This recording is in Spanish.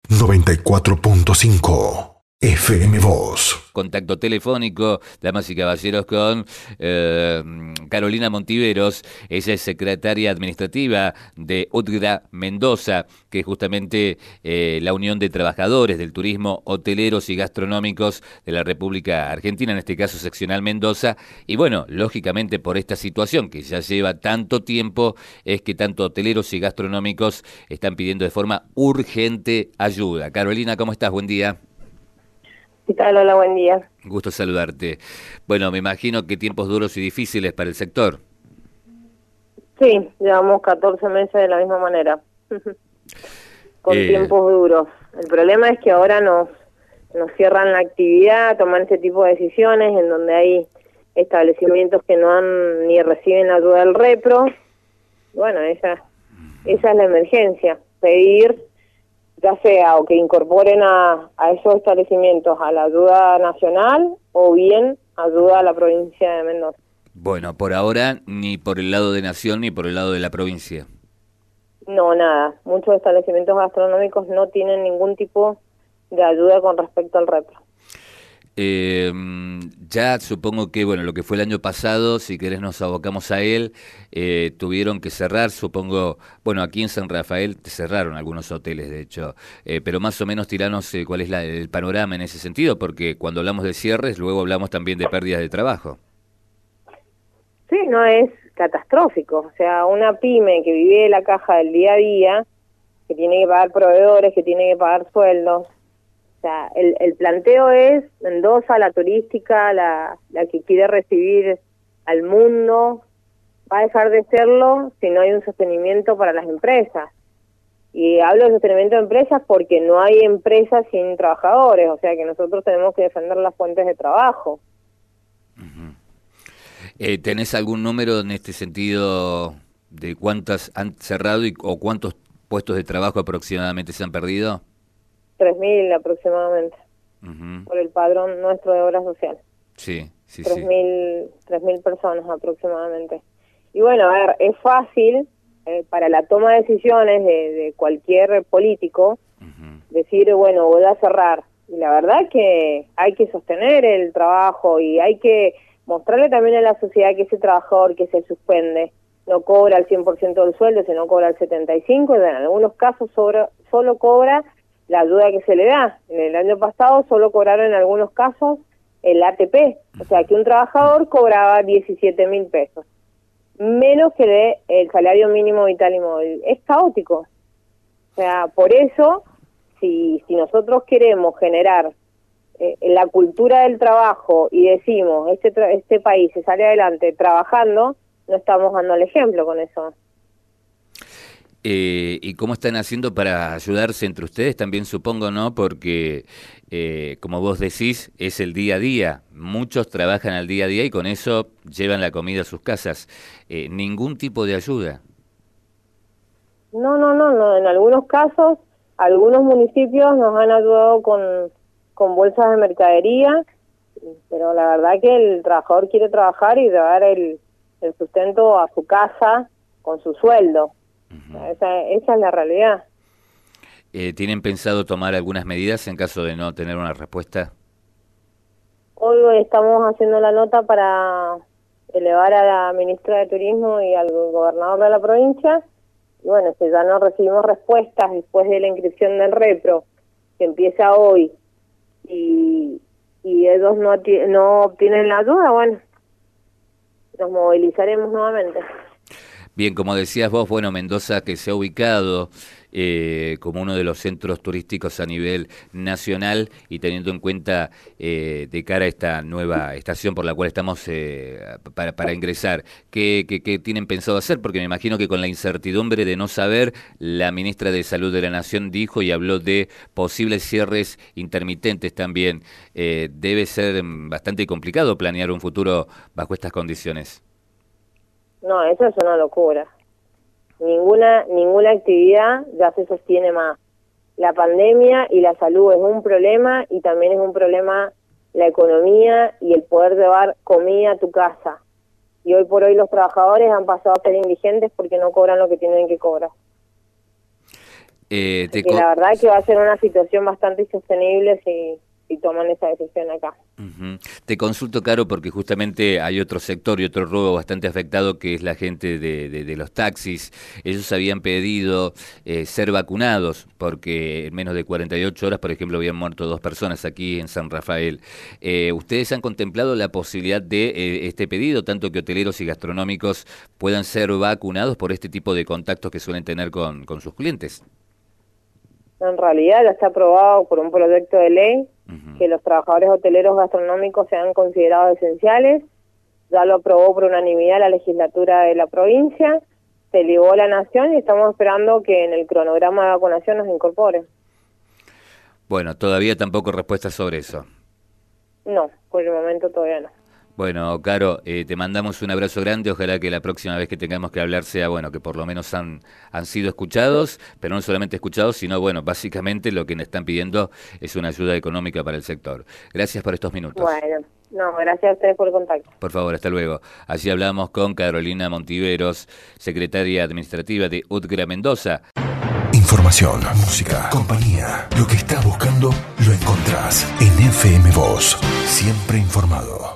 94.5 FM Voz. Contacto telefónico, damas y caballeros, con Carolina Montiveros. Ella es secretaria administrativa de UTGRA Mendoza, que es justamente la Unión de Trabajadores del Turismo, Hoteleros y Gastronómicos de la República Argentina, en este caso seccional Mendoza. Y bueno, lógicamente por esta situación que ya lleva tanto tiempo, es que tanto hoteleros y gastronómicos están pidiendo de forma urgente ayuda. Carolina, ¿cómo estás? Buen día. ¿Qué tal? Hola, buen día. Gusto saludarte. Bueno, me imagino que tiempos duros y difíciles para el sector. Sí, llevamos 14 meses de la misma manera, con tiempos duros. El problema es que ahora nos cierran la actividad, toman este tipo de decisiones en donde hay establecimientos que no han ni reciben la ayuda del repro. Bueno, esa es la emergencia, pedir ya sea o que incorporen a esos establecimientos a la ayuda nacional o bien ayuda a la provincia de Mendoza. Bueno, por ahora ni por el lado de Nación ni por el lado de la provincia. No, nada. Muchos establecimientos gastronómicos no tienen ningún tipo de ayuda con respecto al repro. Ya supongo que, bueno, lo que fue el año pasado, si querés nos abocamos a él, tuvieron que cerrar, supongo, bueno, aquí en San Rafael cerraron algunos hoteles, de hecho, pero más o menos tiranos cuál es el panorama en ese sentido, porque cuando hablamos de cierres, luego hablamos también de pérdidas de trabajo. Sí, no es catastrófico, o sea, una pyme que vive de la caja del día a día, que tiene que pagar proveedores, que tiene que pagar sueldos. O sea, el planteo es Mendoza, la turística, la que quiere recibir al mundo, va a dejar de serlo si no hay un sostenimiento para las empresas. Y hablo de sostenimiento de empresas porque no hay empresas sin trabajadores, o sea que nosotros tenemos que defender las fuentes de trabajo. ¿Tenés algún número en este sentido de cuántas han cerrado o cuántos puestos de trabajo aproximadamente se han perdido? 3.000 aproximadamente, por el padrón nuestro de obra social. Sí, sí, 3.000 personas aproximadamente. Y bueno, a ver, es fácil para la toma de decisiones de cualquier político decir, bueno, voy a cerrar. Y la verdad que hay que sostener el trabajo y hay que mostrarle también a la sociedad que ese trabajador que se suspende no cobra el 100% del sueldo, sino cobra el 75%, y en algunos casos solo cobra la ayuda que se le da. En el año pasado solo cobraron en algunos casos el ATP, o sea que un trabajador cobraba 17.000 pesos, menos que el salario mínimo vital y móvil. Es caótico. O sea, por eso, si nosotros queremos generar la cultura del trabajo y decimos, este país se sale adelante trabajando, no estamos dando el ejemplo con eso. ¿Y cómo están haciendo para ayudarse entre ustedes? También supongo, ¿no? Porque, como vos decís, es el día a día. Muchos trabajan al día a día y con eso llevan la comida a sus casas. ¿Ningún tipo de ayuda? No. En algunos casos, algunos municipios nos han ayudado con bolsas de mercadería, pero la verdad que el trabajador quiere trabajar y llevar el sustento a su casa con su sueldo. Esa es la realidad. ¿Tienen pensado tomar algunas medidas en caso de no tener una respuesta? Hoy estamos haciendo la nota para elevar a la ministra de Turismo y al gobernador de la provincia. Y bueno, si ya no recibimos respuestas después de la inscripción del repro, que empieza hoy, y ellos no obtienen la ayuda, bueno, nos movilizaremos nuevamente. Bien, como decías vos, bueno, Mendoza que se ha ubicado como uno de los centros turísticos a nivel nacional y teniendo en cuenta de cara a esta nueva estación por la cual estamos para ingresar, ¿qué tienen pensado hacer? Porque me imagino que con la incertidumbre de no saber, la ministra de Salud de la Nación dijo y habló de posibles cierres intermitentes también. Debe ser bastante complicado planear un futuro bajo estas condiciones. No, eso es una locura. Ninguna actividad ya se sostiene más. La pandemia y la salud es un problema y también es un problema la economía y el poder llevar comida a tu casa. Y hoy por hoy los trabajadores han pasado a ser indigentes porque no cobran lo que tienen que cobrar. La verdad es que va a ser una situación bastante insostenible si toman esa decisión acá. Te consulto, Caro, porque justamente hay otro sector y otro rubro bastante afectado, que es la gente de los taxis. Ellos habían pedido ser vacunados, porque en menos de 48 horas, por ejemplo, habían muerto 2 personas aquí en San Rafael. ¿Ustedes han contemplado la posibilidad de este pedido, tanto que hoteleros y gastronómicos puedan ser vacunados por este tipo de contactos que suelen tener con sus clientes? En realidad ya está aprobado por un proyecto de ley que los trabajadores hoteleros gastronómicos sean considerados esenciales. Ya lo aprobó por unanimidad la legislatura de la provincia, se ligó a la nación y estamos esperando que en el cronograma de vacunación nos incorpore. Bueno, todavía tampoco respuesta sobre eso. No, por el momento todavía no. Bueno, Caro, te mandamos un abrazo grande, ojalá que la próxima vez que tengamos que hablar sea, bueno, que por lo menos han sido escuchados, pero no solamente escuchados, sino, bueno, básicamente lo que nos están pidiendo es una ayuda económica para el sector. Gracias por estos minutos. Bueno, no, gracias a ustedes por el contacto. Por favor, hasta luego. Allí hablamos con Carolina Montiveros, secretaria administrativa de UTGRA Mendoza. Información, música, compañía. Lo que estás buscando lo encontrás en FM Voz. Siempre informado.